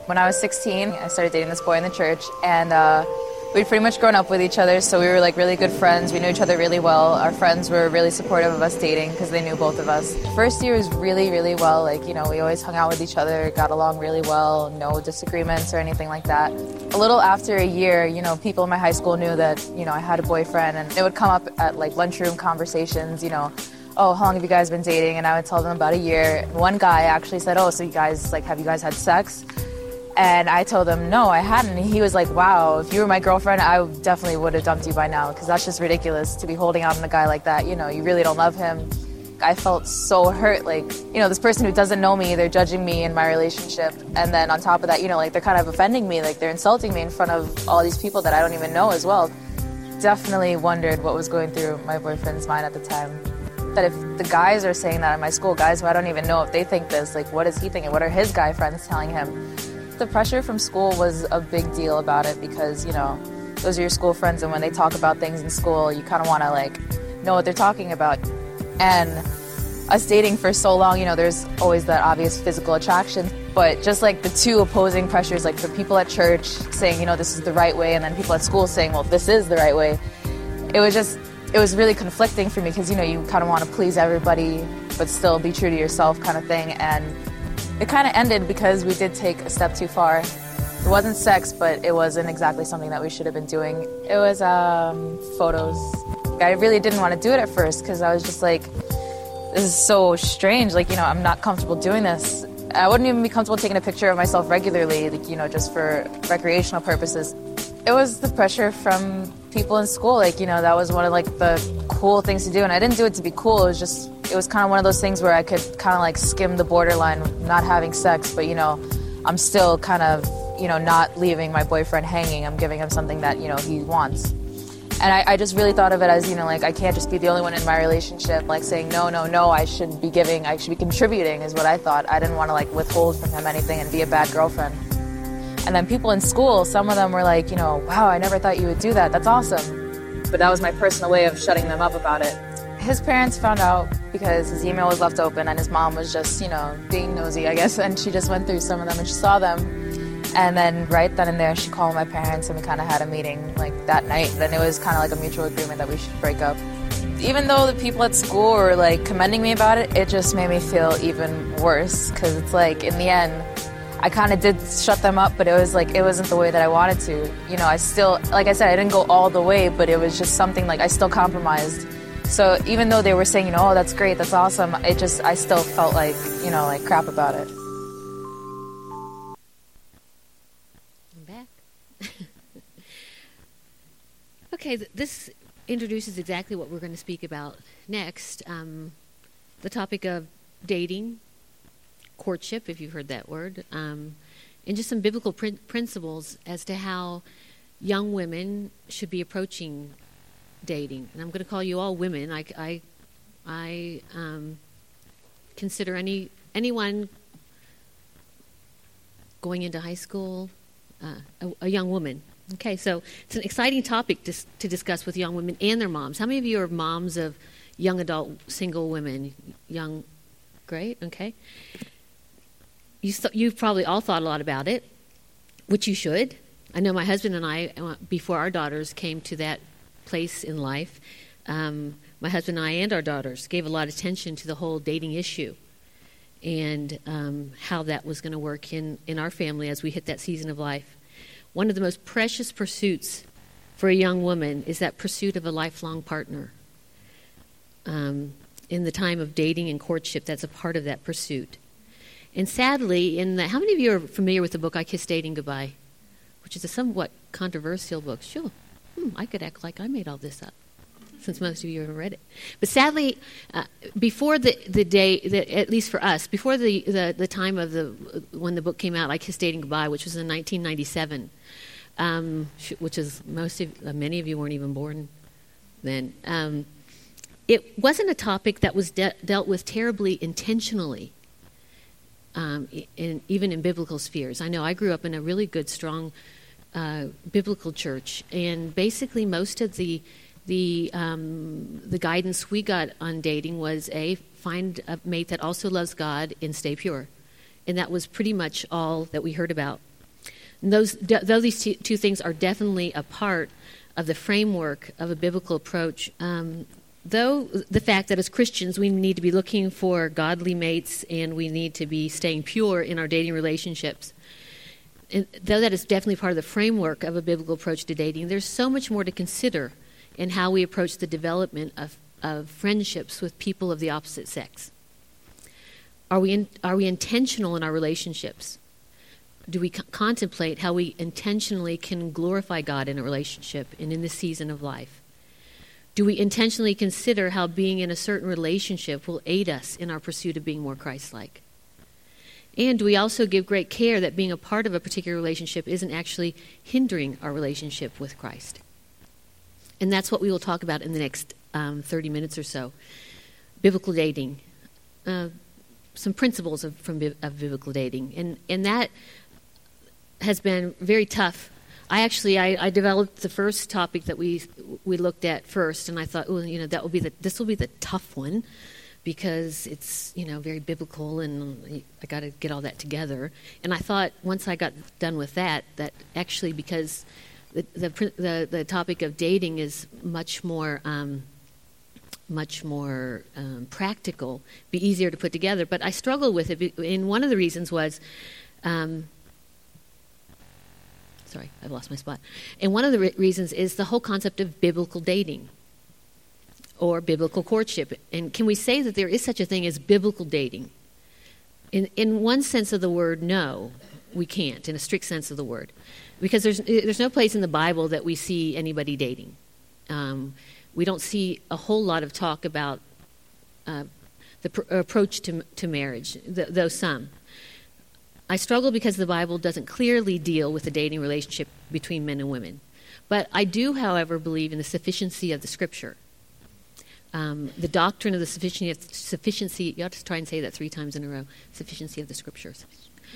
When I was 16, I started dating this boy in the church, and we'd pretty much grown up with each other, so we were like really good friends. We knew each other really well. Our friends were really supportive of us dating because they knew both of us. First year was really, really well. Like, you know, we always hung out with each other, got along really well, no disagreements or anything like that. A little after a year, you know, people in my high school knew that, you know, I had a boyfriend, and it would come up at like lunchroom conversations, you know, oh, how long have you guys been dating? And I would tell them about a year. One guy actually said, oh, so you guys, like, have you guys had sex? And I told him, no, I hadn't. And he was like, wow, if you were my girlfriend, I definitely would have dumped you by now, because that's just ridiculous to be holding out on a guy like that. You know, you really don't love him. I felt so hurt, like, you know, this person who doesn't know me, they're judging me in my relationship. And then on top of that, you know, like, they're kind of offending me, like, they're insulting me in front of all these people that I don't even know as well. Definitely wondered what was going through my boyfriend's mind at the time. That if the guys are saying that at my school, guys who I don't even know if they think this, like, what is he thinking? What are his guy friends telling him? The pressure from school was a big deal about it because, you know, those are your school friends, and when they talk about things in school, you kind of want to, like, know what they're talking about. And us dating for so long, you know, there's always that obvious physical attraction, but just, like, the two opposing pressures, like, the people at church saying, you know, this is the right way, and then people at school saying, well, this is the right way. It was really conflicting for me because, you know, you kind of want to please everybody, but still be true to yourself kind of thing. And it kind of ended because we did take a step too far. It wasn't sex, but it wasn't exactly something that we should have been doing. It was photos. I really didn't want to do it at first because I was just like, this is so strange. Like, you know, I'm not comfortable doing this. I wouldn't even be comfortable taking a picture of myself regularly, like, you know, just for recreational purposes. It was the pressure from people in school. Like, you know, that was one of, like, the cool things to do. And I didn't do it to be cool. It was kind of one of those things where I could kind of, like, skim the borderline, not having sex, but, you know, I'm still kind of, you know, not leaving my boyfriend hanging. I'm giving him something that, you know, he wants. And I just really thought of it as, you know, like, I can't just be the only one in my relationship, like, saying, no, I should be giving, I should be contributing is what I thought. I didn't want to, like, withhold from him anything and be a bad girlfriend. And then people in school, some of them were like, you know, wow, I never thought you would do that. That's awesome. But that was my personal way of shutting them up about it. His parents found out because his email was left open and his mom was just, you know, being nosy, I guess. And she just went through some of them and she saw them. And then right then and there, she called my parents and we kind of had a meeting like that night. And it was kind of like a mutual agreement that we should break up. Even though the people at school were like commending me about it, it just made me feel even worse. Because it's like, in the end, I kind of did shut them up, but it was like, it wasn't the way that I wanted to. You know, I still, like I said, I didn't go all the way, but it was just something like I still compromised. So even though they were saying, you know, oh, that's great, that's awesome, I still felt like, you know, like crap about it. I'm back. Okay, this introduces exactly what we're going to speak about next. The topic of dating, courtship, if you've heard that word, and just some biblical principles as to how young women should be approaching dating. And I'm going to call you all women. I consider anyone going into high school a young woman. Okay, so it's an exciting topic to discuss with young women and their moms. How many of you are moms of young adult single women? Great, okay. You've probably all thought a lot about it, which you should. I know my husband and I, before our daughters came to that place in life, my husband and I and our daughters gave a lot of attention to the whole dating issue and how that was going to work in our family as we hit that season of life. One of the most precious pursuits for a young woman is that pursuit of a lifelong partner. In the time of dating and courtship, that's a part of that pursuit. And sadly, how many of you are familiar with the book I Kissed Dating Goodbye, which is a somewhat controversial book? Sure, I could act like I made all this up, since most of you haven't read it. But sadly, before the day, at least for us, before the time of when the book came out, I Kissed Dating Goodbye, which was in 1997, which is many of you weren't even born then. It wasn't a topic that was dealt with terribly intentionally. Even in biblical spheres. I know I grew up in a really good, strong biblical church, and basically most of the guidance we got on dating was find a mate that also loves God and stay pure, and that was pretty much all that we heard about. And though these two things are definitely a part of the framework of a biblical approach, though the fact that as Christians we need to be looking for godly mates and we need to be staying pure in our dating relationships, and though that is definitely part of the framework of a biblical approach to dating, there's so much more to consider in how we approach the development of friendships with people of the opposite sex. Are we intentional in our relationships? Do we contemplate how we intentionally can glorify God in a relationship and in this season of life? Do we intentionally consider how being in a certain relationship will aid us in our pursuit of being more Christ-like? And do we also give great care that being a part of a particular relationship isn't actually hindering our relationship with Christ? And that's what we will talk about in the next 30 minutes or so. Biblical dating. Some principles of biblical dating. And that has been very tough. I developed the first topic that we looked at first, and I thought, this will be the tough one, because it's very biblical, and I got to get all that together. And I thought once I got done with that actually, because the topic of dating is much more practical, be easier to put together. But I struggled with it, and one of the reasons was. Sorry, I've lost my spot. And one of the reasons is the whole concept of biblical dating or biblical courtship. And can we say that there is such a thing as biblical dating? In one sense of the word, no, we can't, in a strict sense of the word. Because there's no place in the Bible that we see anybody dating. We don't see a whole lot of talk about the approach to marriage, though some. I struggle because the Bible doesn't clearly deal with the dating relationship between men and women. But I do, however, believe in the sufficiency of the Scripture. The doctrine of the sufficiency, you have to try and say that 3 times in a row, sufficiency of the Scriptures.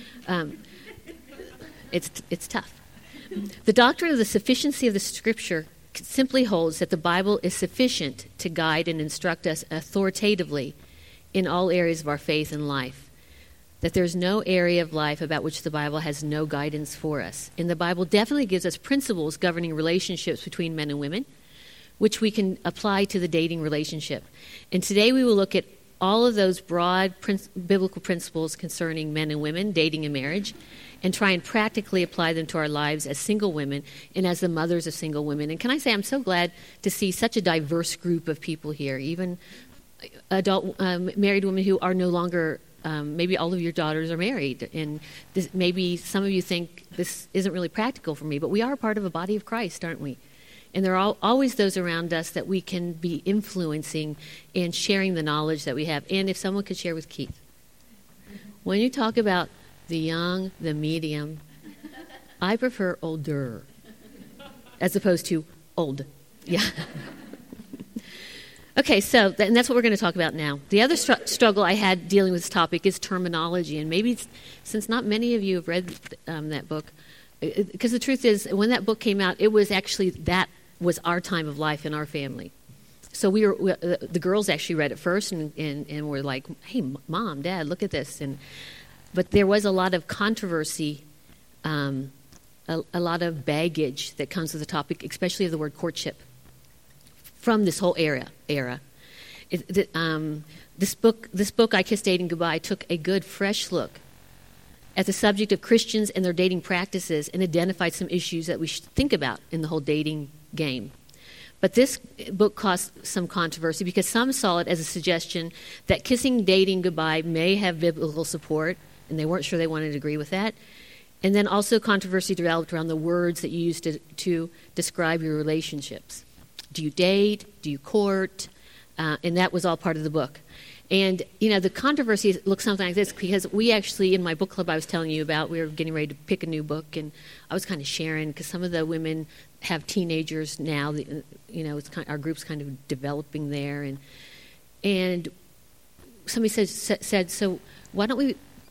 It's tough. The doctrine of the sufficiency of the Scripture simply holds that the Bible is sufficient to guide and instruct us authoritatively in all areas of our faith and life. That there's no area of life about which the Bible has no guidance for us. And the Bible definitely gives us principles governing relationships between men and women, which we can apply to the dating relationship. And today we will look at all of those broad biblical principles concerning men and women, dating and marriage, and try and practically apply them to our lives as single women and as the mothers of single women. And can I say, I'm so glad to see such a diverse group of people here, even adult married women who are no longer... maybe all of your daughters are married, and maybe some of you think this isn't really practical for me, but we are part of a body of Christ, aren't we? And there are always those around us that we can be influencing and sharing the knowledge that we have. And if someone could share with Keith. When you talk about the young, the medium, I prefer older as opposed to old. Yeah. Okay, so and that's what we're going to talk about now. The other struggle I had dealing with this topic is terminology, and maybe since not many of you have read that book, because the truth is, when that book came out, it was actually that was our time of life in our family. So the girls actually read it first, and were like, "Hey, Mom, Dad, look at this!" But there was a lot of controversy, a lot of baggage that comes with the topic, especially of the word courtship. From this whole era. This book, I Kissed Dating Goodbye, took a good, fresh look at the subject of Christians and their dating practices and identified some issues that we should think about in the whole dating game. But this book caused some controversy because some saw it as a suggestion that kissing dating goodbye may have biblical support, and they weren't sure they wanted to agree with that. And then also controversy developed around the words that you use to describe your relationships. Do you date? Do you court? And that was all part of the book. And, the controversy looks something like this, because we actually, in my book club I was telling you about, we were getting ready to pick a new book, and I was kind of sharing, because some of the women have teenagers now, it's our group's kind of developing there. And somebody said, so why don't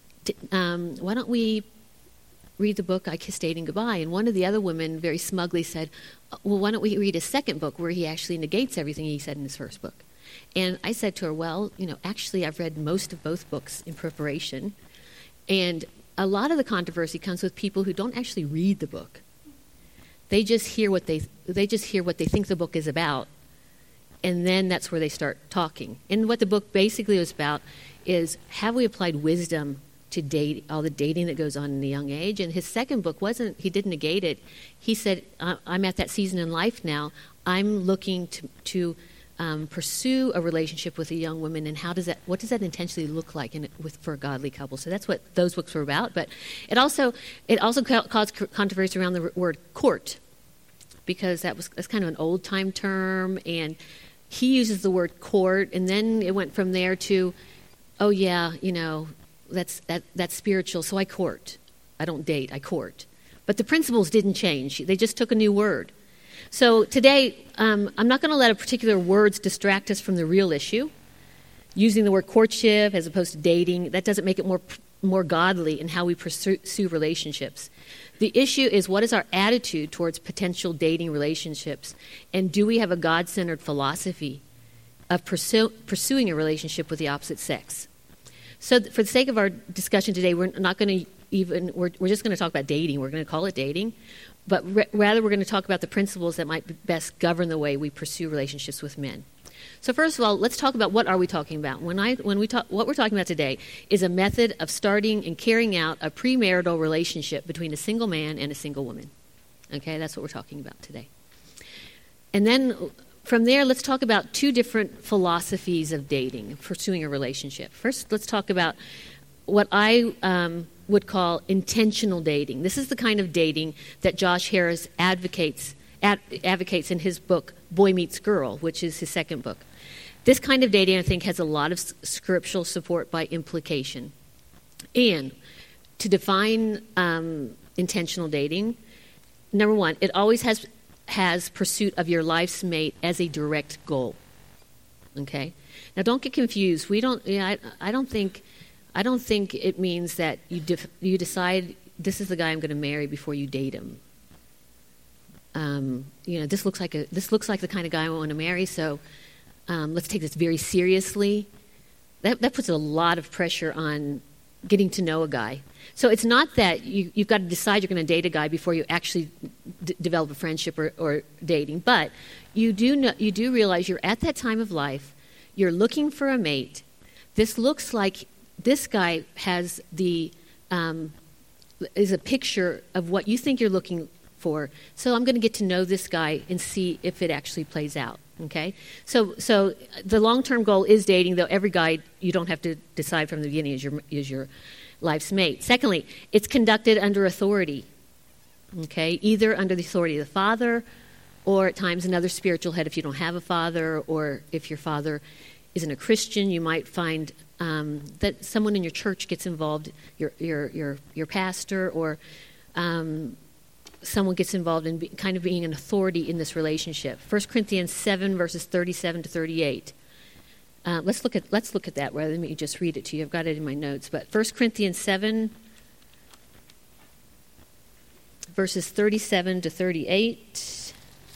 we read the book I Kissed Dating Goodbye? And one of the other women very smugly said, well, why don't we read his second book where he actually negates everything he said in his first book? And I said to her, well, actually I've read most of both books in preparation, and a lot of the controversy comes with people who don't actually read the book. They just hear what they think the book is about, and then that's where they start talking. And what the book basically was about is, have we applied wisdom to date, all the dating that goes on in the young age? And his second book he didn't negate it. He said, I'm at that season in life now. I'm looking to pursue a relationship with a young woman, and what does that intentionally look like for a godly couple? So that's what those books were about. But it also caused controversy around the word court, because that's kind of an old time term, and he uses the word court, and then it went from there to, oh yeah, that's spiritual, so I court. I don't date, I court. But the principles didn't change. They just took a new word. So today, I'm not going to let a particular words distract us from the real issue. Using the word courtship as opposed to dating, that doesn't make it more godly in how we pursue relationships. The issue is, what is our attitude towards potential dating relationships? And do we have a God-centered philosophy of pursuing a relationship with the opposite sex? So for the sake of our discussion today, we're not going to we're just going to talk about dating. We're going to call it dating. But rather, we're going to talk about the principles that might best govern the way we pursue relationships with men. So first of all, let's talk about what are we talking about. What we're talking about today is a method of starting and carrying out a premarital relationship between a single man and a single woman. Okay, that's what we're talking about today. And then from there, let's talk about two different philosophies of dating, pursuing a relationship. First, let's talk about what I would call intentional dating. This is the kind of dating that Josh Harris advocates in his book, Boy Meets Girl, which is his second book. This kind of dating, I think, has a lot of scriptural support by implication. And to define intentional dating, number one, it always has pursuit of your life's mate as a direct goal. Okay? Now, don't get confused. I don't think it means that you decide this is the guy I'm going to marry before you date him. This looks like the kind of guy I want to marry, so let's take this very seriously. That puts a lot of pressure on getting to know a guy. So it's not that you've got to decide you're going to date a guy before you actually develop a friendship or dating, but you do realize you're at that time of life. You're looking for a mate. This looks like this guy has is a picture of what you think you're looking for. So I'm going to get to know this guy and see if it actually plays out. Okay? So the long-term goal is dating, though every guy you don't have to decide from the beginning is your life's mate. Secondly, it's conducted under authority. Okay? Either under the authority of the father, or at times another spiritual head if you don't have a father, or if your father isn't a Christian, you might find that someone in your church gets involved, your pastor, or someone gets involved in kind of being an authority in this relationship. 1 Corinthians 7, verses 37 to 38. Let's look at that rather than me just read it to you. I've got it in my notes. But 1 Corinthians 7, verses 37 to 38.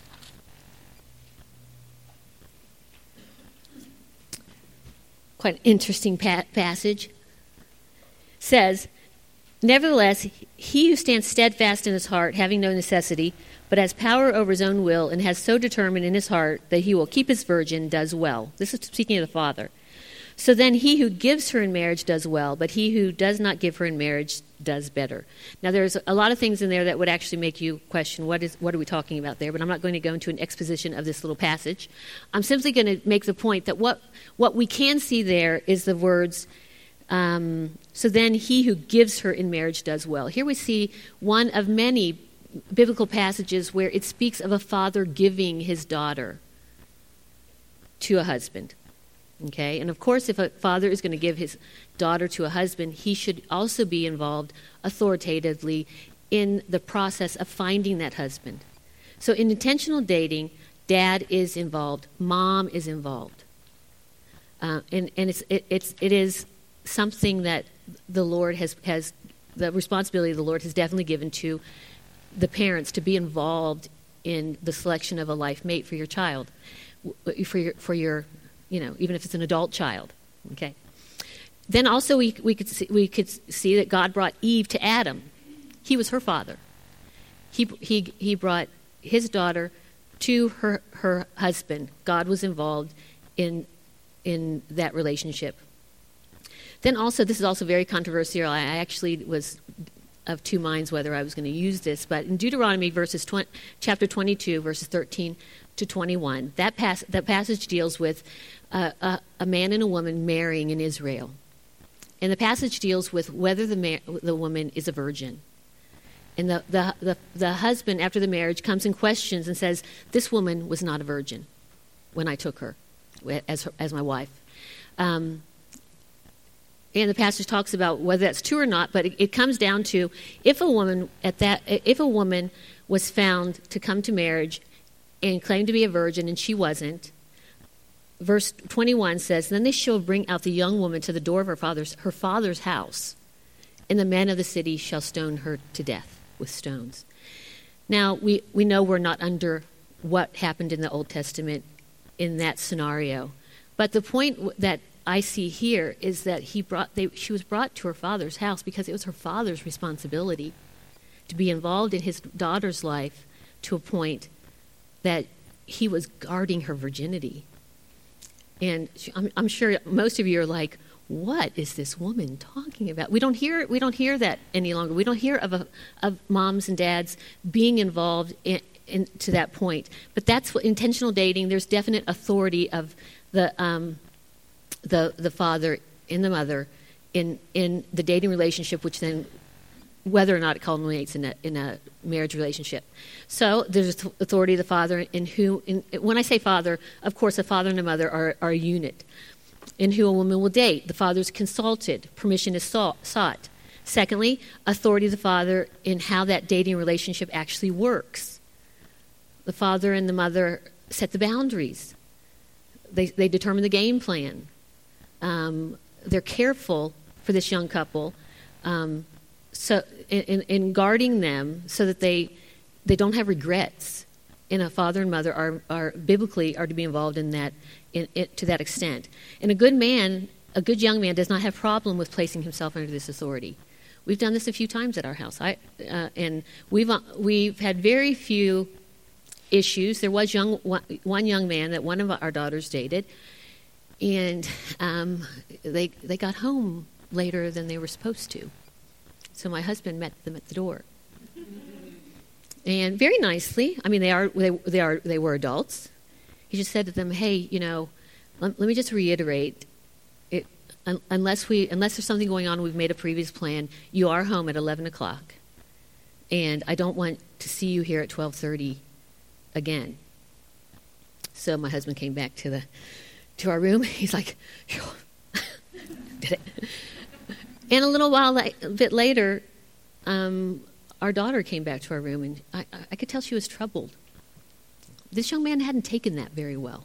Quite an interesting passage. Says, "Nevertheless, he who stands steadfast in his heart, having no necessity, but has power over his own will, and has so determined in his heart that he will keep his virgin, does well." This is speaking of the father. "So then he who gives her in marriage does well, but he who does not give her in marriage does better." Now, there's a lot of things in there that would actually make you question what are we talking about there, but I'm not going to go into an exposition of this little passage. I'm simply going to make the point that what we can see there is the words, "So then he who gives her in marriage does well." Here we see one of many biblical passages where it speaks of a father giving his daughter to a husband. Okay? And of course, if a father is going to give his daughter to a husband, he should also be involved authoritatively in the process of finding that husband. So in intentional dating, dad is involved, mom is involved. And it is something that the Lord has the responsibility the Lord has definitely given to the parents to be involved in the selection of a life mate for your child, for your even if it's an adult child. Okay. Then also we could see that God brought Eve to Adam. He was her father. He brought his daughter to her husband. God was involved in that relationship. Then also, this is also very controversial. I actually was of two minds whether I was going to use this, but in Deuteronomy chapter 22, verses 13 to 21, that passage deals with a man and a woman marrying in Israel. And the passage deals with whether the woman is a virgin. And the husband, after the marriage, comes and questions and says, this woman was not a virgin when I took her as my wife. And the passage talks about whether that's true or not, but it comes down to if a woman was found to come to marriage and claim to be a virgin and she wasn't, verse 21 says, then they shall bring out the young woman to the door of her father's house, and the men of the city shall stone her to death with stones. Now, we know we're not under what happened in the Old Testament in that scenario, but the point that I see here is that she was brought to her father's house because it was her father's responsibility to be involved in his daughter's life to a point that he was guarding her virginity. And I'm sure most of you are like, what is this woman talking about? We don't hear that any longer. We don't hear of moms and dads being involved to that point. But that's what intentional dating. There's definite authority of the father and the mother in the dating relationship, which then, whether or not it culminates in a marriage relationship. So there's authority of the father when I say father, of course, a father and a mother are a unit. In who a woman will date, the father is consulted, permission is sought. Secondly, authority of the father in how that dating relationship actually works. The father and the mother set the boundaries. They determine the game plan. They're careful for this young couple, so in guarding them so that they don't have regrets. And a father and mother are biblically to be involved in that to that extent. And a good young man does not have problem with placing himself under this authority. We've done this a few times at our house, and we've had very few issues. There was one young man that one of our daughters dated. And they got home later than they were supposed to. So my husband met them at the door. And very nicely, I mean, they were adults. He just said to them, hey, let me just reiterate, unless there's something going on, we've made a previous plan, you are home at 11 o'clock. And I don't want to see you here at 12:30 again. So my husband came back to our room. He's like, did it. And a bit later, our daughter came back to our room, and I could tell she was troubled. This young man hadn't taken that very well.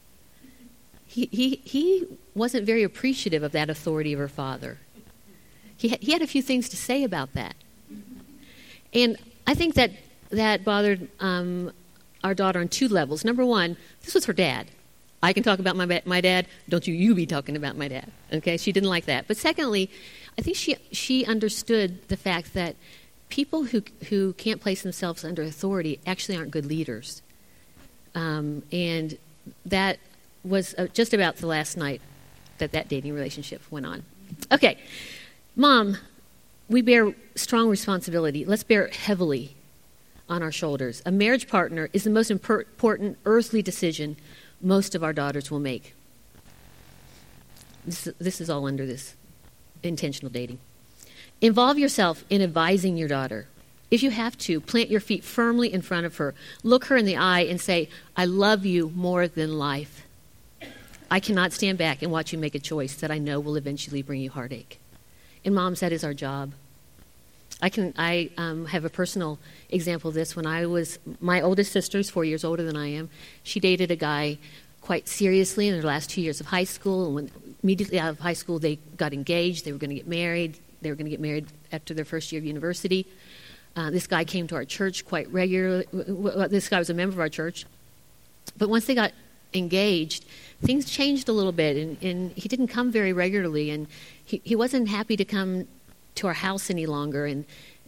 He wasn't very appreciative of that authority of her father. He had a few things to say about that. And I think that bothered our daughter on two levels. Number one, this was her dad. I can talk about my dad. Don't you be talking about my dad. Okay, she didn't like that. But secondly, I think she understood the fact that people who can't place themselves under authority actually aren't good leaders. And that was just about the last night that dating relationship went on. Okay, Mom, we bear strong responsibility. Let's bear it heavily on our shoulders. A marriage partner is the most important earthly decision most of our daughters will make. This is all under this intentional dating. Involve yourself in advising your daughter. If you have to, plant your feet firmly in front of her. Look her in the eye and say, I love you more than life. I cannot stand back and watch you make a choice that I know will eventually bring you heartache. And moms, that is our job. I have a personal example of this. When my oldest sister is 4 years older than I am. She dated a guy quite seriously in their last 2 years of high school. And when immediately out of high school, they got engaged. They were going to get married. They were going to get married after their first year of university. This guy came to our church quite regularly. This guy was a member of our church. But once they got engaged, things changed a little bit, and he didn't come very regularly, and he wasn't happy to come to our house any longer. And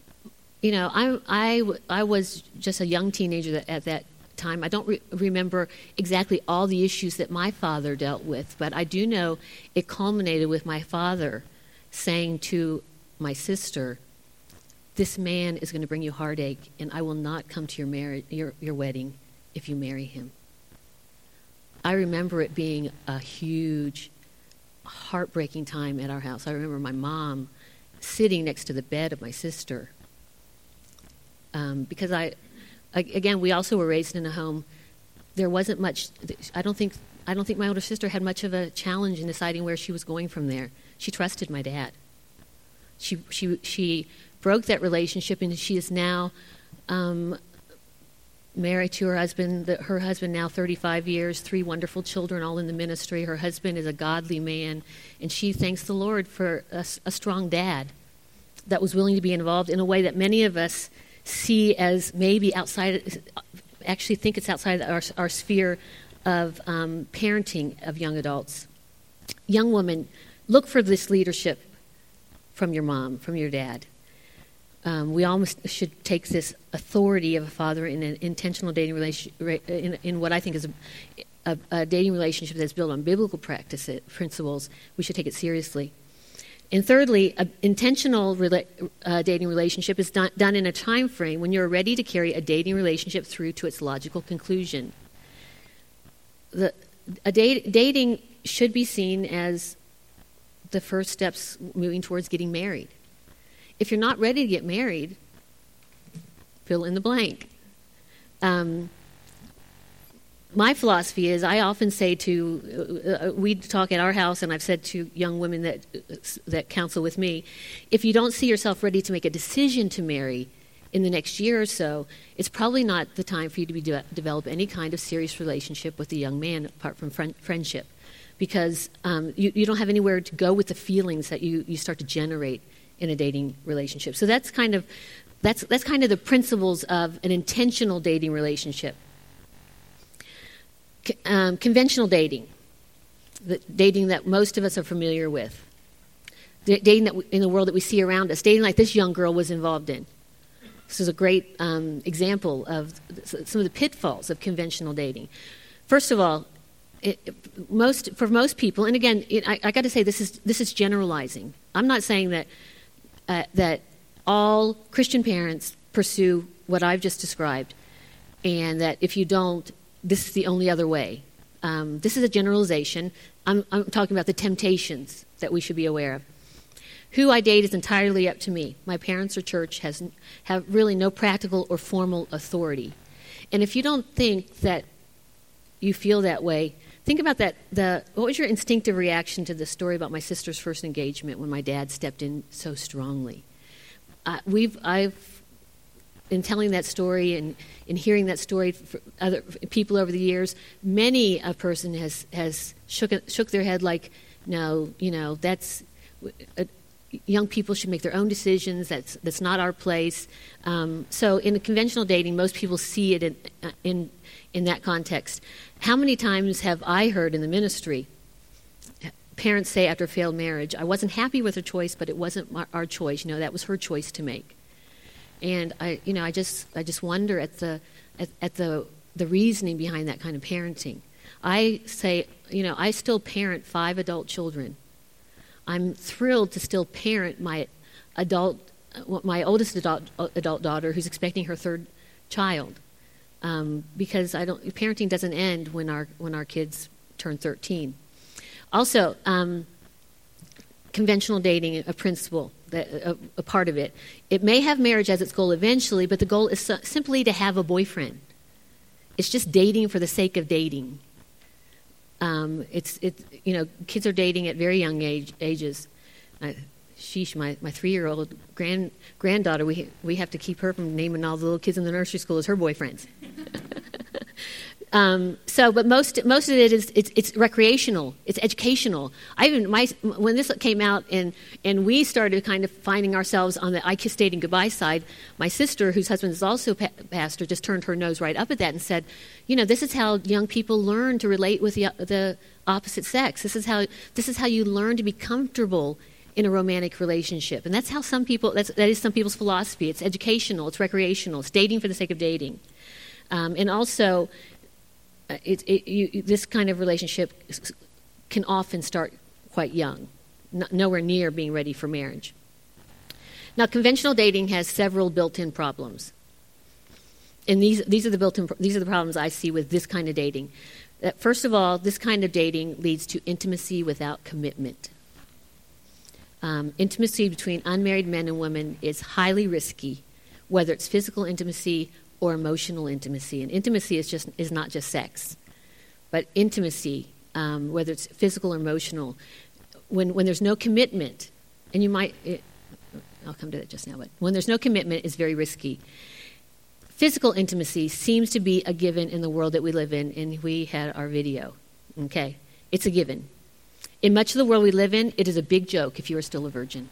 I was just a young teenager at that time. I don't remember exactly all the issues that my father dealt with, but I do know it culminated with my father saying to my sister, "This man is going to bring you heartache, and I will not come to your wedding if you marry him." I remember it being a huge, heartbreaking time at our house. I remember my mom sitting next to the bed of my sister, because again, we also were raised in a home. There wasn't much. I don't think my older sister had much of a challenge in deciding where she was going from there. She trusted my dad. She broke that relationship, and she is now married to her husband. Her husband now 35 years, 3 wonderful children, all in the ministry. Her husband is a godly man, and she thanks the Lord for a strong dad that was willing to be involved in a way that many of us see as maybe outside, actually think it's outside our sphere of parenting of young adults. Young women, look for this leadership from your mom, from your dad. We almost should take this authority of a father in an intentional dating relationship, in what I think is a dating relationship that's built on biblical principles. We should take it seriously. And thirdly, an intentional dating relationship is done in a time frame when you're ready to carry a dating relationship through to its logical conclusion. Dating should be seen as the first steps moving towards getting married. If you're not ready to get married, fill in the blank. My philosophy is, I often say we talk at our house, and I've said to young women that counsel with me, if you don't see yourself ready to make a decision to marry in the next year or so, it's probably not the time for you to develop any kind of serious relationship with a young man apart from friendship, because you don't have anywhere to go with the feelings that you start to generate in a dating relationship. So that's kind of the principles of an intentional dating relationship. Conventional dating, the dating that most of us are familiar with, the dating that in the world that we see around us, dating like this young girl was involved in. This is a great example of some of the pitfalls of conventional dating. First of all, for most people, and again, I got to say this is generalizing. I'm not saying that all Christian parents pursue what I've just described, and that if you don't, this is the only other way. This is a generalization. I'm talking about the temptations that we should be aware of. Who I date is entirely up to me. My parents or church have really no practical or formal authority. And if you don't think that you feel that way, think about that. What was your instinctive reaction to the story about my sister's first engagement when my dad stepped in so strongly? In telling that story and in hearing that story for other people over the years, many a person has shook their head like, no, that's young people should make their own decisions. That's not our place. So in the conventional dating, most people see it in that context. How many times have I heard in the ministry parents say after a failed marriage, "I wasn't happy with her choice, but it wasn't our choice. that was her choice to make." And I just wonder at the reasoning behind that kind of parenting. I say, I still parent 5 adult children. I'm thrilled to still parent my oldest adult daughter who's expecting her 3rd child, because parenting doesn't end when our kids turn 13. Also, conventional dating, a principle, a part of it. It may have marriage as its goal eventually, but the goal is simply to have a boyfriend. It's just dating for the sake of dating. Kids are dating at very young ages. My 3-year-old granddaughter, we have to keep her from naming all the little kids in the nursery school as her boyfriends. But most of it is it's recreational, it's educational. When this came out and we started kind of finding ourselves on the I Kissed Dating Goodbye side, my sister, whose husband is also pastor, just turned her nose right up at that and said, this is how young people learn to relate with the opposite sex. This is how you learn to be comfortable in a romantic relationship. And that's how that is some people's philosophy. It's educational, it's recreational, it's dating for the sake of dating. And also, this kind of relationship can often start quite young, nowhere near being ready for marriage. Now, conventional dating has several built-in problems. And these are the problems I see with this kind of dating. First of all, this kind of dating leads to intimacy without commitment. Intimacy between unmarried men and women is highly risky, whether it's physical intimacy or emotional intimacy. And intimacy is not just sex, but intimacy, whether it's physical or emotional, when there's no commitment, and I'll come to that just now, but when there's no commitment, it's very risky. Physical intimacy seems to be a given in the world that we live in, and we had our video. Okay, it's a given. In much of the world we live in, it is a big joke if you are still a virgin.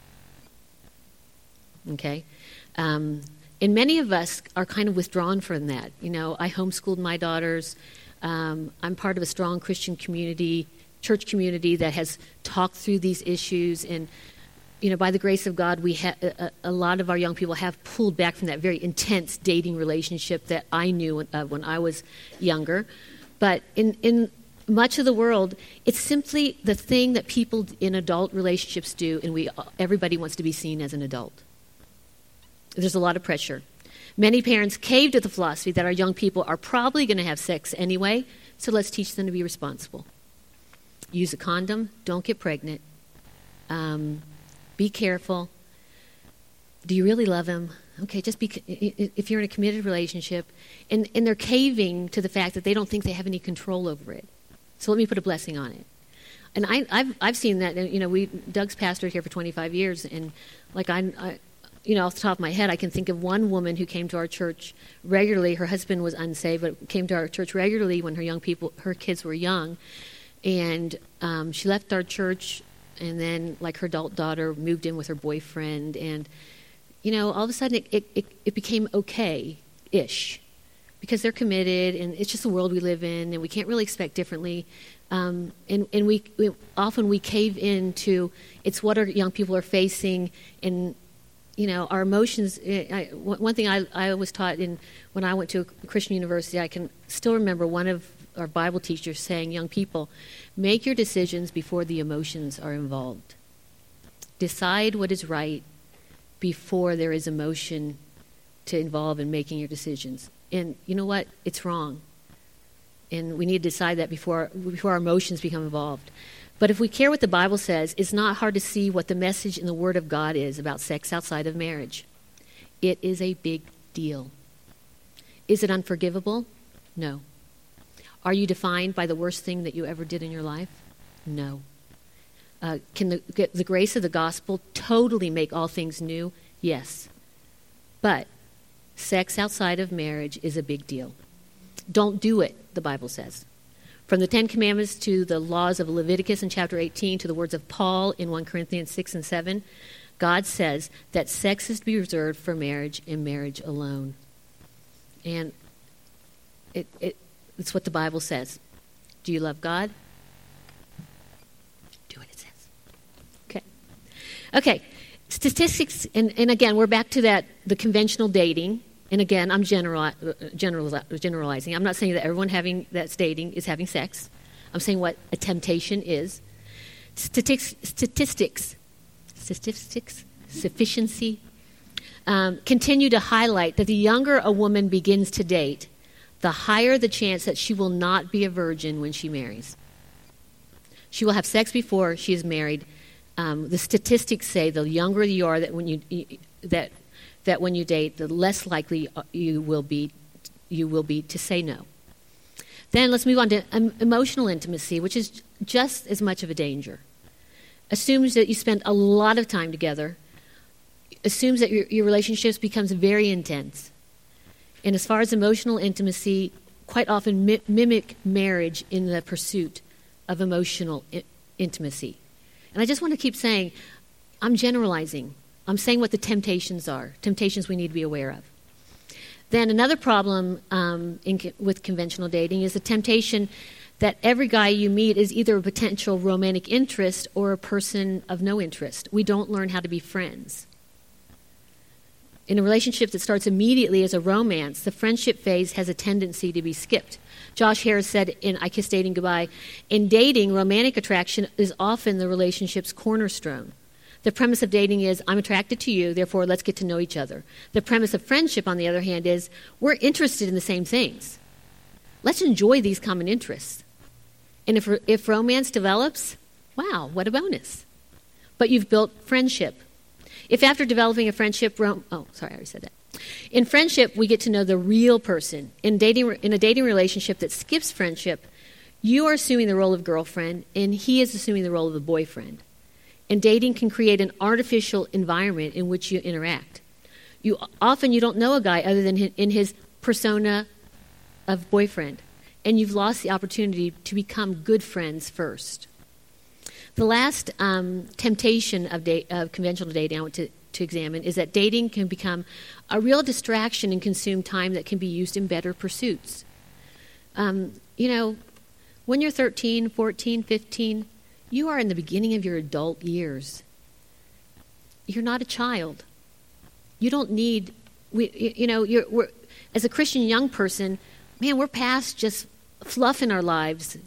Okay? And many of us are kind of withdrawn from that. I homeschooled my daughters. I'm part of a strong Christian community, church community that has talked through these issues. And, by the grace of God, a lot of our young people have pulled back from that very intense dating relationship that I knew when I was younger. But in much of the world, it's simply the thing that people in adult relationships do, and everybody wants to be seen as an adult. There's a lot of pressure. Many parents cave to the philosophy that our young people are probably going to have sex anyway, so let's teach them to be responsible. Use a condom. Don't get pregnant. Be careful. Do you really love him? Okay, if you're in a committed relationship, and they're caving to the fact that they don't think they have any control over it. So let me put a blessing on it. And I've seen that. Doug's pastored here for 25 years, and I off the top of my head, I can think of one woman who came to our church regularly. Her husband was unsaved, but came to our church regularly when her kids were young, and she left our church, and then her adult daughter moved in with her boyfriend, and all of a sudden it became okay-ish. Because they're committed, and it's just the world we live in, and we can't really expect differently. And we often cave into it's what our young people are facing, and our emotions. One thing I was taught when I went to a Christian university, I can still remember one of our Bible teachers saying, "Young people, make your decisions before the emotions are involved. Decide what is right before there is emotion to involve in making your decisions." And you know what? It's wrong. And we need to decide that before our emotions become involved. But if we care what the Bible says, it's not hard to see what the message in the Word of God is about sex outside of marriage. It is a big deal. Is it unforgivable? No. Are you defined by the worst thing that you ever did in your life? No. Can the grace of the gospel totally make all things new? Yes. But sex outside of marriage is a big deal. Don't do it, the Bible says. From the Ten Commandments to the laws of Leviticus in chapter 18 to the words of Paul in 1 Corinthians 6 and 7, God says that sex is to be reserved for marriage and marriage alone. And it's what the Bible says. Do you love God? Do what it says. Okay. Statistics, and again, we're back to the conventional dating. And again, I'm generalizing. I'm not saying that everyone that's dating is having sex. I'm saying what a temptation is. Statistics, sufficiency, continue to highlight that the younger a woman begins to date, the higher the chance that she will not be a virgin when she marries. She will have sex before she is married. The statistics say the younger you are, that when you date, the less likely you will be to say no. Then let's move on to emotional intimacy, which is just as much of a danger. Assumes that you spend a lot of time together. Assumes that your relationships becomes very intense. And as far as emotional intimacy, quite often mimic marriage in the pursuit of emotional intimacy. And I just want to keep saying, I'm generalizing. I'm saying what the temptations are, temptations we need to be aware of. Then another problem with conventional dating is the temptation that every guy you meet is either a potential romantic interest or a person of no interest. We don't learn how to be friends. In a relationship that starts immediately as a romance, the friendship phase has a tendency to be skipped. Josh Harris said in I Kiss Dating Goodbye, in dating, romantic attraction is often the relationship's cornerstone. The premise of dating is, I'm attracted to you, therefore let's get to know each other. The premise of friendship, on the other hand, is, we're interested in the same things. Let's enjoy these common interests. And if romance develops, wow, what a bonus. But you've built friendship. If after developing a friendship, I already said that. In friendship, we get to know the real person. In a dating relationship that skips friendship, you are assuming the role of girlfriend, and he is assuming the role of a boyfriend. And dating can create an artificial environment in which you interact. You don't know a guy other than in his persona of boyfriend, and you've lost the opportunity to become good friends first. The last temptation of conventional dating I want to examine is that dating can become a real distraction and consume time that can be used in better pursuits. When you're 13, 14, 15, you are in the beginning of your adult years. You're not a child. You don't need, as a Christian young person, man, we're past just fluff in our lives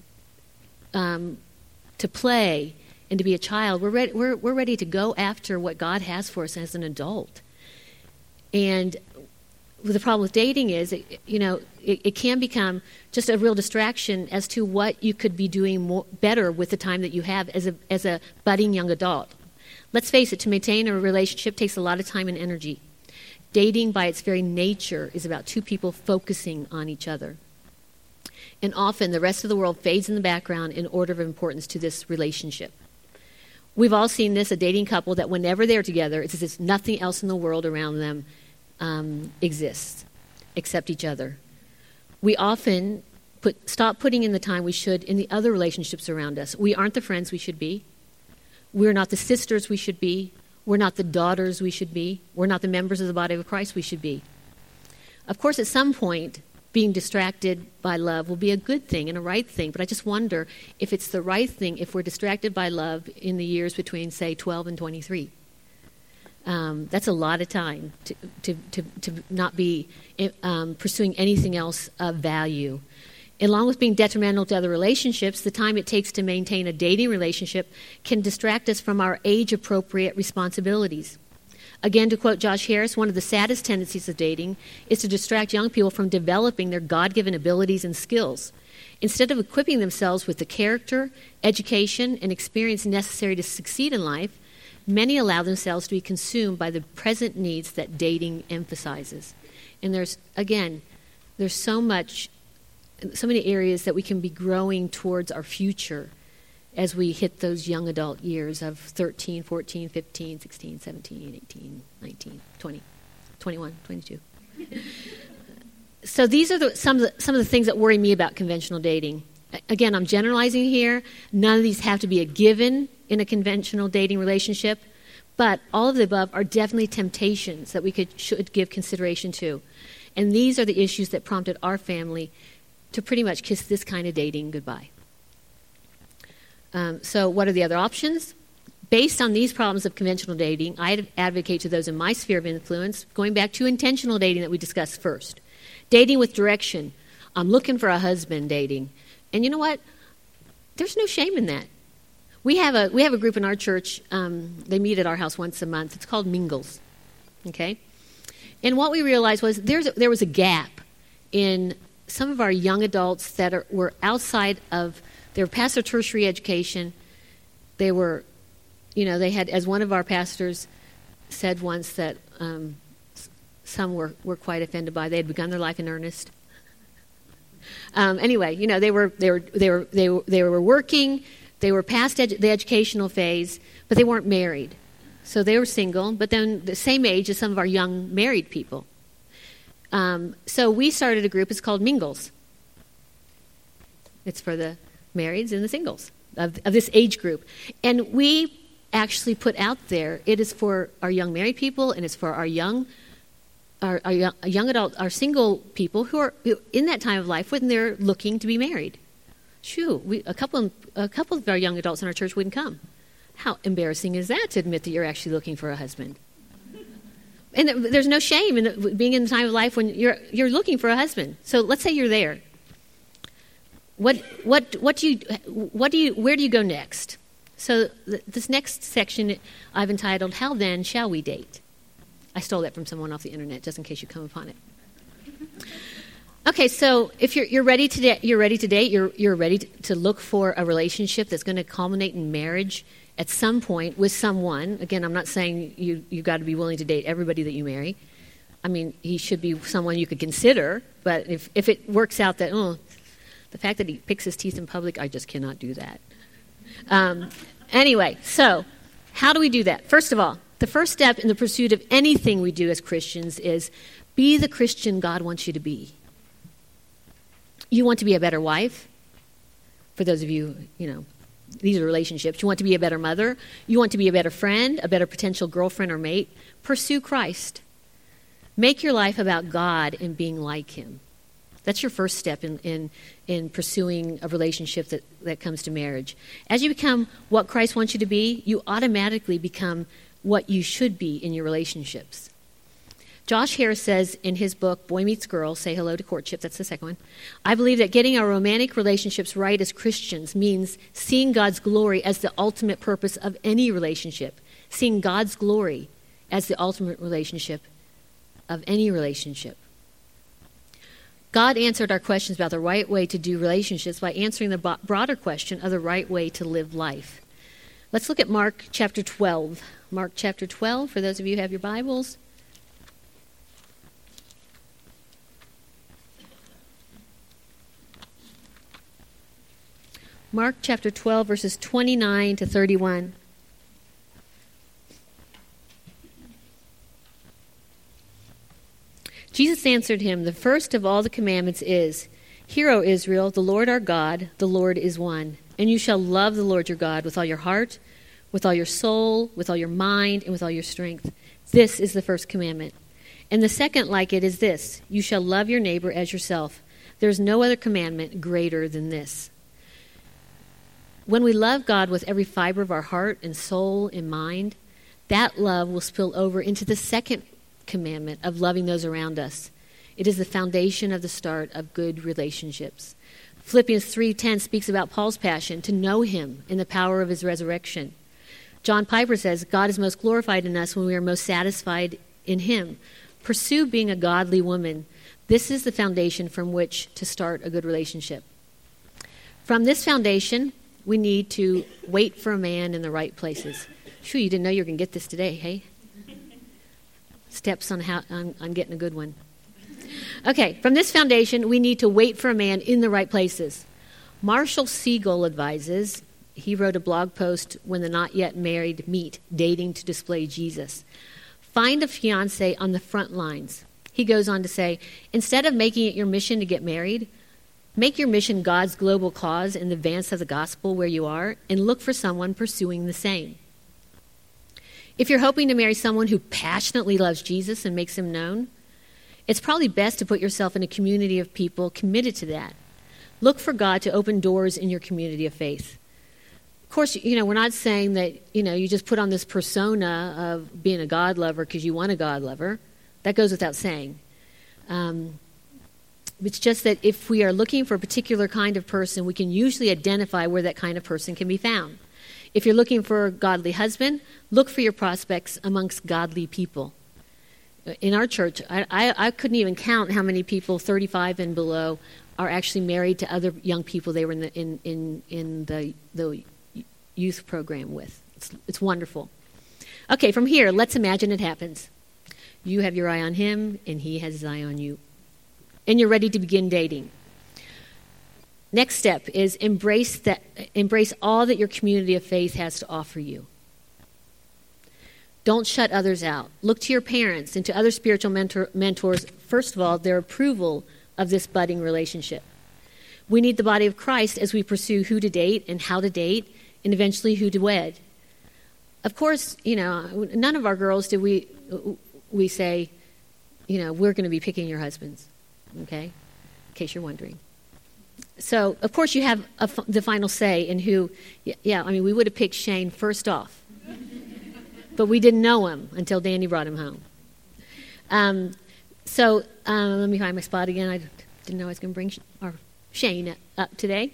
to play and to be a child. We're ready to go after what God has for us as an adult. And the problem with dating is, it can become just a real distraction as to what you could be doing better with the time that you have as a budding young adult. Let's face it, to maintain a relationship takes a lot of time and energy. Dating, by its very nature, is about two people focusing on each other. And often the rest of the world fades in the background in order of importance to this relationship. We've all seen this, a dating couple that whenever they're together, it's as if nothing else in the world around them exists except each other. We often stop putting in the time we should in the other relationships around us. We aren't the friends we should be. We're not the sisters we should be. We're not the daughters we should be. We're not the members of the body of Christ we should be. Of course, at some point, being distracted by love will be a good thing and a right thing, but I just wonder if it's the right thing if we're distracted by love in the years between, say, 12 and 23. That's a lot of time to not be pursuing anything else of value. Along with being detrimental to other relationships, the time it takes to maintain a dating relationship can distract us from our age-appropriate responsibilities. Again, to quote Josh Harris, one of the saddest tendencies of dating is to distract young people from developing their God-given abilities and skills. Instead of equipping themselves with the character, education, and experience necessary to succeed in life, many allow themselves to be consumed by the present needs that dating emphasizes. And there's so many areas that we can be growing towards our future as we hit those young adult years of 13, 14, 15, 16, 17, 18, 19, 20, 21, 22. So these are some of the things that worry me about conventional dating. Again, I'm generalizing here. None of these have to be a given in a conventional dating relationship, but all of the above are definitely temptations that we should give consideration to. And these are the issues that prompted our family to pretty much kiss this kind of dating goodbye. So what are the other options? Based on these problems of conventional dating, I advocate to those in my sphere of influence, going back to intentional dating that we discussed first. Dating with direction. I'm looking for a husband dating. And you know what? There's no shame in that. We have a group in our church. They meet at our house once a month. It's called Mingles. Okay? And what we realized was there was a gap in some of our young adults that were outside of, they were past their tertiary education. They were, they had, as one of our pastors said once, that some were quite offended by. They had begun their life in earnest. Anyway, they were working. They were past the educational phase, but they weren't married. So they were single, but then the same age as some of our young married people. So we started a group. It's called Mingles. It's for the marrieds and the singles of this age group. And we actually put out there, it is for our young married people, and it's for our young adult, our single people who are in that time of life when they're looking to be married. Shoo, a couple of our young adults in our church wouldn't come. How embarrassing is that to admit that you're actually looking for a husband? And there's no shame in being in the time of life when you're looking for a husband. So let's say you're there. Where do you go next? So this next section I've entitled, How Then Shall We Date? I stole that from someone off the internet, just in case you come upon it. Okay, so if you're ready to date, you're ready to look for a relationship that's going to culminate in marriage at some point with someone. Again, I'm not saying you got to be willing to date everybody that you marry. I mean, he should be someone you could consider, but if it works out that, the fact that he picks his teeth in public, I just cannot do that. Anyway, so how do we do that? First of all, the first step in the pursuit of anything we do as Christians is be the Christian God wants you to be. You want to be a better wife? For those of you, these are relationships. You want to be a better mother? You want to be a better friend, a better potential girlfriend or mate? Pursue Christ. Make your life about God and being like Him. That's your first step in pursuing a relationship that comes to marriage. As you become what Christ wants you to be, you automatically become what you should be in your relationships. Josh Harris says in his book, Boy Meets Girl, Say Hello to Courtship, that's the second one, I believe that getting our romantic relationships right as Christians means seeing God's glory as the ultimate purpose of any relationship. Seeing God's glory as the ultimate relationship of any relationship. God answered our questions about the right way to do relationships by answering the broader question of the right way to live life. Let's look at Mark chapter 12. Mark chapter 12, for those of you who have your Bibles. Mark chapter 12, verses 29 to 31. Jesus answered him, the first of all the commandments is, Hear, O Israel, the Lord our God, the Lord is one. And you shall love the Lord your God with all your heart, with all your soul, with all your mind, and with all your strength. This is the first commandment. And the second like it is this, you shall love your neighbor as yourself. There is no other commandment greater than this. When we love God with every fiber of our heart and soul and mind, that love will spill over into the second commandment of loving those around us. It is the foundation of the start of good relationships. Philippians 3:10 speaks about Paul's passion to know him in the power of his resurrection. John Piper says, God is most glorified in us when we are most satisfied in him. Pursue being a godly woman. This is the foundation from which to start a good relationship. From this foundation, we need to wait for a man in the right places. Sure, you didn't know you were going to get this today, hey? Steps on getting a good one. Okay, from this foundation, we need to wait for a man in the right places. Marshall Siegel advises, he wrote a blog post, When the Not Yet Married Meet, Dating to Display Jesus. Find a fiancé on the front lines. He goes on to say, instead of making it your mission to get married, make your mission God's global cause in advance of the gospel where you are, and look for someone pursuing the same. If you're hoping to marry someone who passionately loves Jesus and makes him known, it's probably best to put yourself in a community of people committed to that. Look for God to open doors in your community of faith. Of course, we're not saying that, you just put on this persona of being a God lover because you want a God lover. That goes without saying. It's just that if we are looking for a particular kind of person, we can usually identify where that kind of person can be found. If you're looking for a godly husband, look for your prospects amongst godly people. In our church, I couldn't even count how many people 35 and below are actually married to other young people they were in the youth program with. It's wonderful. Okay, from here, let's imagine it happens. You have your eye on him, and he has his eye on you. And you're ready to begin dating. Next step is embrace all that your community of faith has to offer you. Don't shut others out. Look to your parents and to other spiritual mentors, first of all, their approval of this budding relationship. We need the body of Christ as we pursue who to date and how to date and eventually who to wed. Of course, none of our girls did we say, we're going to be picking your husbands, okay? In case you're wondering. So, of course, you have the final say in who, we would have picked Shane first off. But we didn't know him until Danny brought him home. Let me find my spot again. I didn't know I was going to bring Shane up today.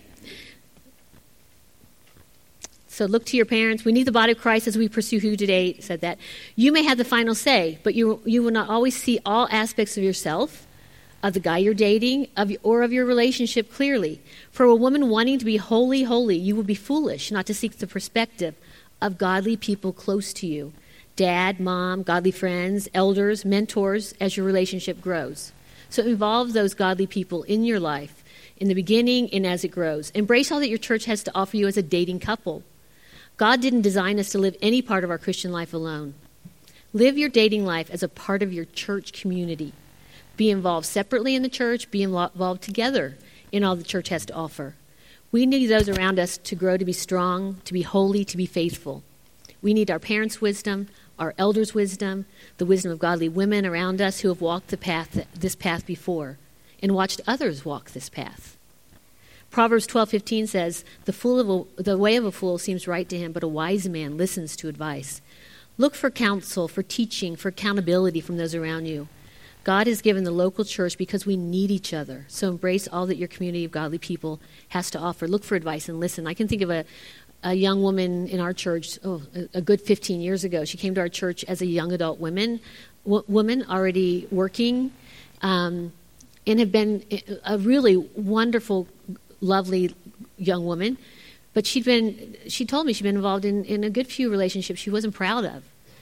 So look to your parents. We need the body of Christ as we pursue who to date. Said that. You may have the final say, but you will not always see all aspects of yourself, of the guy you're dating, or of your relationship clearly. For a woman wanting to be holy, you will be foolish not to seek the perspective of godly people close to you. Dad, mom, godly friends, elders, mentors, as your relationship grows. So involve those godly people in your life, in the beginning and as it grows. Embrace all that your church has to offer you as a dating couple. God didn't design us to live any part of our Christian life alone. Live your dating life as a part of your church community. Be involved separately in the church, be involved together in all the church has to offer. We need those around us to grow to be strong, to be holy, to be faithful. We need our parents' wisdom, our elders' wisdom, the wisdom of godly women around us who have walked this path before and watched others walk this path. Proverbs 12:15 says, the way of a fool seems right to him, but a wise man listens to advice. Look for counsel, for teaching, for accountability from those around you. God has given the local church because we need each other. So embrace all that your community of godly people has to offer. Look for advice and listen. I can think of a young woman in our church, a good 15 years ago. She came to our church as a young adult woman already working, and had been a really wonderful, lovely young woman. But she told me she'd been involved in a good few relationships she wasn't proud of.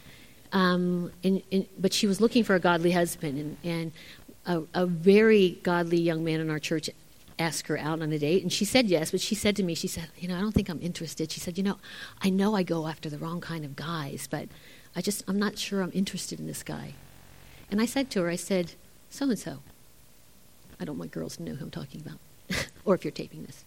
But she was looking for a godly husband, and a very godly young man in our church asked her out on a date, and she said yes, but she said to me, I don't think I'm interested. She said, I know I go after the wrong kind of guys, but I'm not sure I'm interested in this guy. And I said to her, so-and-so. I don't want girls to know who I'm talking about, or if you're taping this.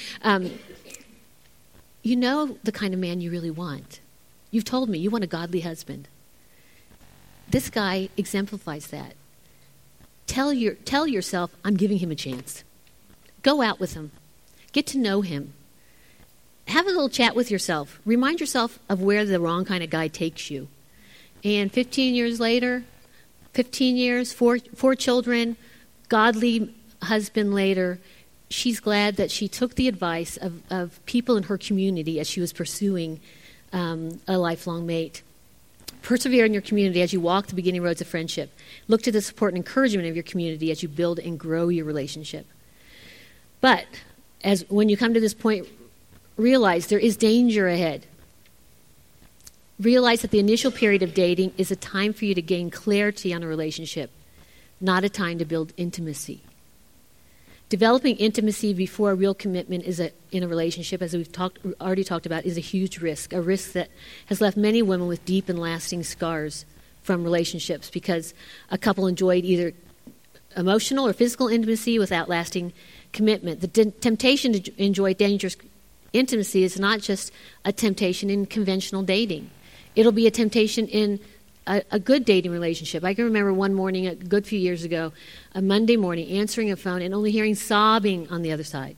You know the kind of man you really want. You've told me you want a godly husband. This guy exemplifies that. Tell yourself, I'm giving him a chance. Go out with him. Get to know him. Have a little chat with yourself. Remind yourself of where the wrong kind of guy takes you. And 15 years later, 15 years, four children, godly husband later, she's glad that she took the advice of people in her community as she was pursuing a lifelong mate. Persevere in your community as you walk the beginning roads of friendship. Look to the support and encouragement of your community as you build and grow your relationship. But when you come to this point, realize there is danger ahead. Realize that the initial period of dating is a time for you to gain clarity on a relationship, not a time to build intimacy. Developing intimacy before a real commitment in a relationship, as we've already talked about, is a huge risk, a risk that has left many women with deep and lasting scars from relationships because a couple enjoyed either emotional or physical intimacy without lasting commitment. The temptation to enjoy dangerous intimacy is not just a temptation in conventional dating. It'll be a temptation in a good dating relationship. I can remember one morning, a good few years ago, a Monday morning, answering a phone and only hearing sobbing on the other side.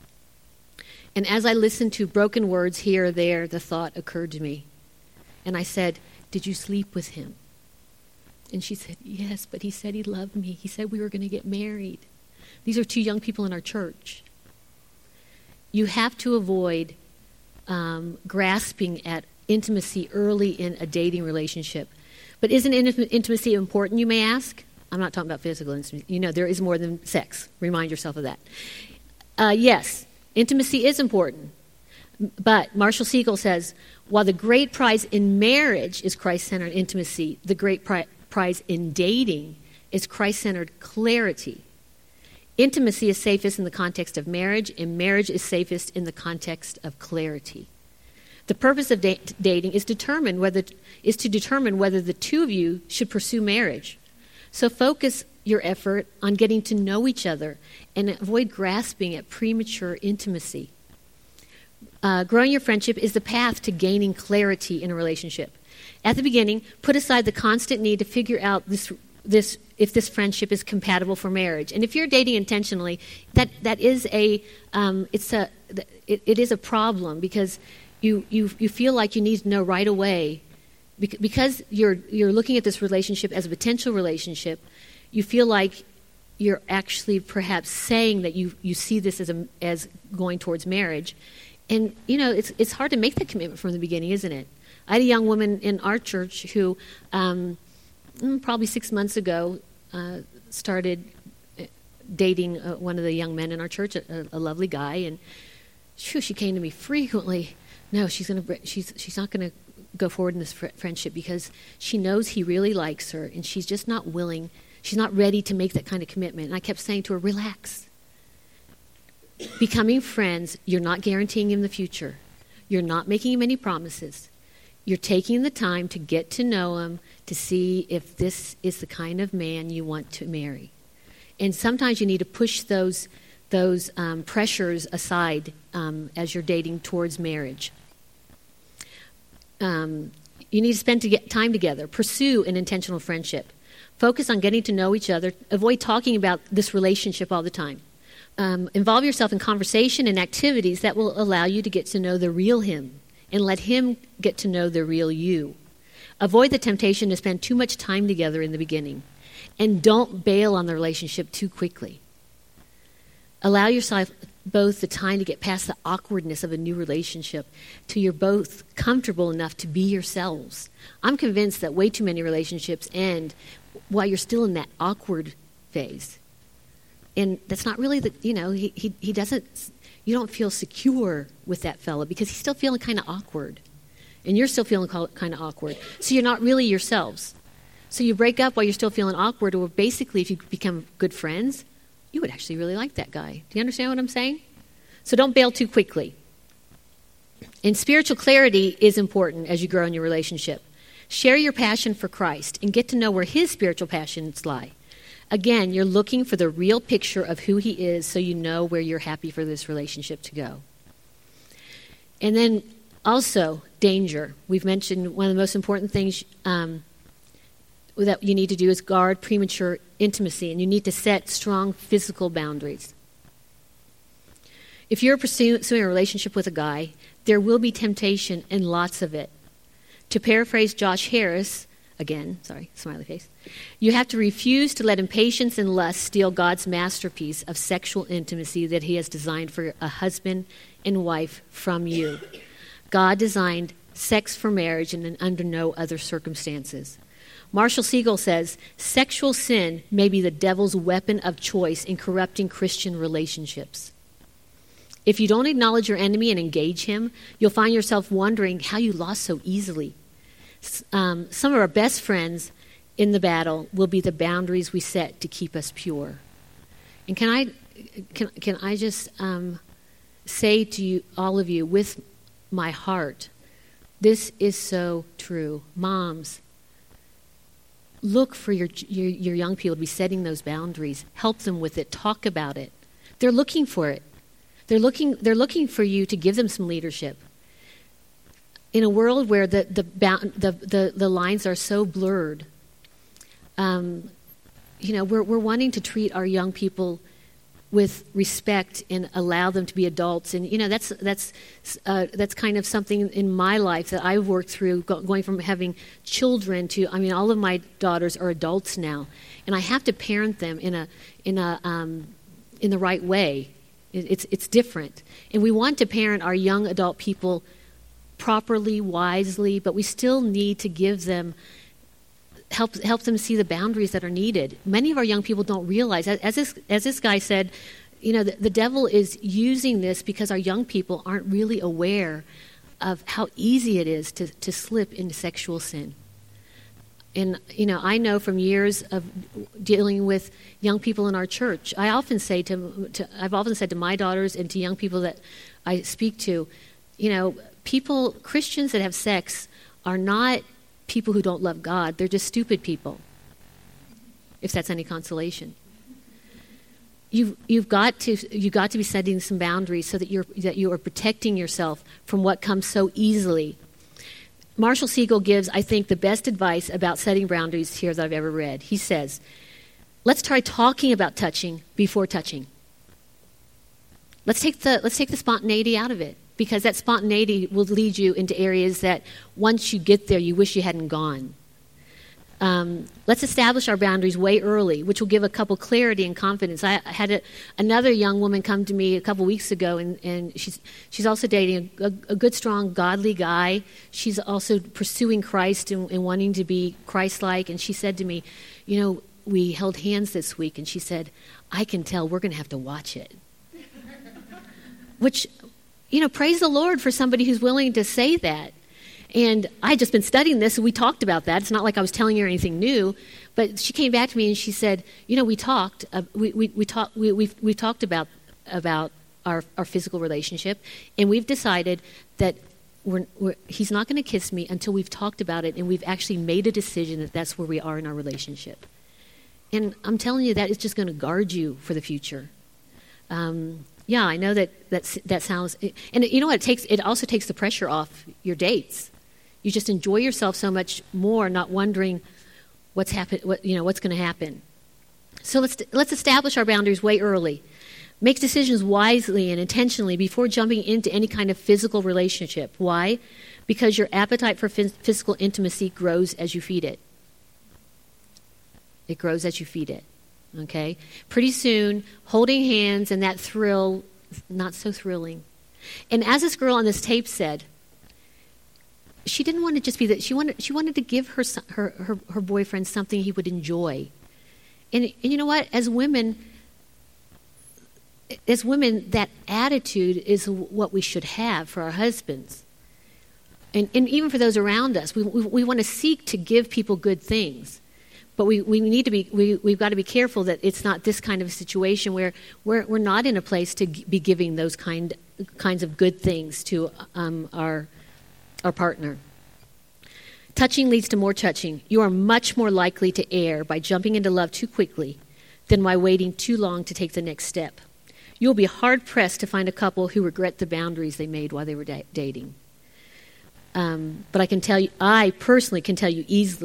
And as I listened to broken words here or there, the thought occurred to me. And I said, "Did you sleep with him?" And she said, "Yes, but he said he loved me. He said we were going to get married." These are two young people in our church. You have to avoid grasping at intimacy early in a dating relationship. But isn't intimacy important, you may ask? I'm not talking about physical intimacy. There is more than sex. Remind yourself of that. Yes, intimacy is important. But Marshall Siegel says, while the great prize in marriage is Christ-centered intimacy, the great prize in dating is Christ-centered clarity. Intimacy is safest in the context of marriage, and marriage is safest in the context of clarity. The purpose of dating is to determine whether the two of you should pursue marriage. So focus your effort on getting to know each other and avoid grasping at premature intimacy. Growing your friendship is the path to gaining clarity in a relationship. At the beginning, put aside the constant need to figure out if this friendship is compatible for marriage. And if you're dating intentionally, that is it is a problem, because you feel like you need to know right away, because you're looking at this relationship as a potential relationship. You feel like you're actually perhaps saying that you see this as going towards marriage. And, it's hard to make that commitment from the beginning, isn't it? I had a young woman in our church who probably 6 months ago started dating one of the young men in our church, a lovely guy. And she came to me frequently. No, she's not going to go forward in this friendship because she knows he really likes her, and she's just not willing. She's not ready to make that kind of commitment. And I kept saying to her, relax. Becoming friends, you're not guaranteeing him the future. You're not making him any promises. You're taking the time to get to know him, to see if this is the kind of man you want to marry. And sometimes you need to push those pressures aside as you're dating towards marriage. You need to spend time together. Pursue an intentional friendship. Focus on getting to know each other. Avoid talking about this relationship all the time. Involve yourself in conversation and activities that will allow you to get to know the real him, and let him get to know the real you. Avoid the temptation to spend too much time together in the beginning, and don't bail on the relationship too quickly. Allow yourself both the time to get past the awkwardness of a new relationship till you're both comfortable enough to be yourselves. I'm convinced that way too many relationships end while you're still in that awkward phase. And that's not really he doesn't, you don't feel secure with that fella because he's still feeling kind of awkward. And you're still feeling kind of awkward. So you're not really yourselves. So you break up while you're still feeling awkward, or basically if you become good friends, you would actually really like that guy. Do you understand what I'm saying? So don't bail too quickly. And spiritual clarity is important as you grow in your relationship. Share your passion for Christ and get to know where his spiritual passions lie. Again, you're looking for the real picture of who he is so you know where you're happy for this relationship to go. And then also, danger. We've mentioned one of the most important things that you need to do is guard premature intimacy, and you need to set strong physical boundaries. If you're pursuing a relationship with a guy, there will be temptation and lots of it. To paraphrase Josh Harris, again, sorry, smiley face, you have to refuse to let impatience and lust steal God's masterpiece of sexual intimacy that he has designed for a husband and wife from you. God designed sex for marriage and under no other circumstances. Marshall Siegel says, sexual sin may be the devil's weapon of choice in corrupting Christian relationships. If you don't acknowledge your enemy and engage him, you'll find yourself wondering how you lost so easily. Some of our best friends in the battle will be the boundaries we set to keep us pure. And can I just say to you, all of you, with my heart, this is so true. Moms, look for your young people to be setting those boundaries. Help them with it. Talk about it. They're looking for it. They're looking for you to give them some leadership. In a world where the lines are so blurred, we're wanting to treat our young people with respect and allow them to be adults. And that's kind of something in my life that I've worked through, going from having children to all of my daughters are adults now, and I have to parent them in the right way. It's different, and we want to parent our young adult people properly, wisely, but we still need to give them help them see the boundaries that are needed. Many of our young people don't realize, as this guy said, the devil is using this because our young people aren't really aware of how easy it is to slip into sexual sin. And I know from years of dealing with young people in our church, I've often said to my daughters and to young people that I speak to, Christians that have sex are not people who don't love God. They're just stupid people. if that's any consolation. You've got to be setting some boundaries so that you are protecting yourself from what comes so easily. Marshall Siegel gives, I think, the best advice about setting boundaries here that I've ever read. He says, let's try talking about touching before touching. Let's take the spontaneity out of it, because that spontaneity will lead you into areas that once you get there, you wish you hadn't gone. Let's establish our boundaries way early, which will give a couple clarity and confidence. I had another young woman come to me a couple weeks ago, and she's also dating a good, strong, godly guy. She's also pursuing Christ and wanting to be Christ-like. And she said to me, we held hands this week, and she said, I can tell we're going to have to watch it. Which, praise the Lord for somebody who's willing to say that. And I had just been studying this, and we talked about that. It's not like I was telling her anything new, but she came back to me and she said, we talked about our physical relationship, and we've decided that he's not going to kiss me until we've talked about it, and we've actually made a decision that that's where we are in our relationship. And I'm telling you, that is just going to guard you for the future. Yeah, I know that sounds, and you know what it also takes the pressure off your dates. You just enjoy yourself so much more, not wondering what's going to happen. So let's establish our boundaries way early. Make decisions wisely and intentionally before jumping into any kind of physical relationship. Why? Because your appetite for physical intimacy grows as you feed it. It grows as you feed it. Okay? Pretty soon, holding hands and that thrill, not so thrilling. And as this girl on this tape said, she didn't want to just be that. She wanted to give her boyfriend something he would enjoy. And you know what? As women, that attitude is what we should have for our husbands. And even for those around us, we want to seek to give people good things. But we've got to be careful that it's not this kind of a situation where we're not in a place to be giving those kinds of good things to our partner. Touching leads to more touching. You are much more likely to err by jumping into love too quickly than by waiting too long to take the next step. You'll be hard-pressed to find a couple who regret the boundaries they made while they were dating. But I personally can tell you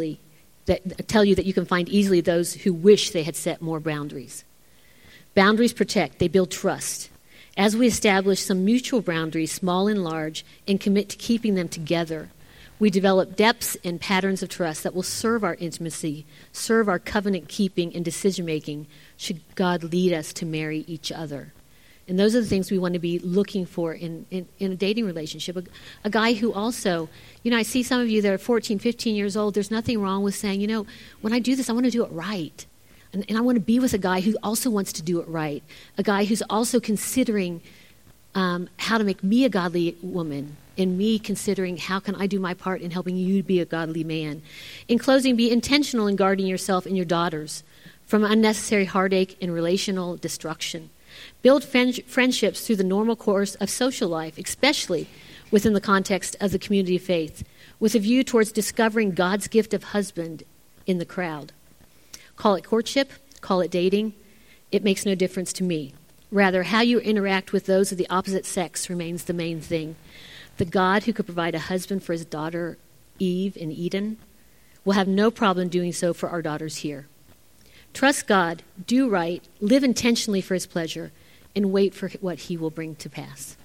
that you can find easily those who wish they had set more boundaries. Boundaries protect. They build trust. As we establish some mutual boundaries, small and large, and commit to keeping them together, we develop depths and patterns of trust that will serve our intimacy, serve our covenant keeping and decision making, should God lead us to marry each other. And those are the things we want to be looking for in a dating relationship. A guy who also, I see some of you that are 14, 15 years old, there's nothing wrong with saying, when I do this, I want to do it right. And I want to be with a guy who also wants to do it right. A guy who's also considering how to make me a godly woman, and me considering how can I do my part in helping you be a godly man. In closing, be intentional in guarding yourself and your daughters from unnecessary heartache and relational destruction. Build friendships through the normal course of social life, especially within the context of the community of faith, with a view towards discovering God's gift of husband in the crowd. Call it courtship, call it dating. It makes no difference to me. Rather, how you interact with those of the opposite sex remains the main thing. The God who could provide a husband for his daughter Eve in Eden will have no problem doing so for our daughters here. Trust God, do right, live intentionally for his pleasure, and wait for what he will bring to pass.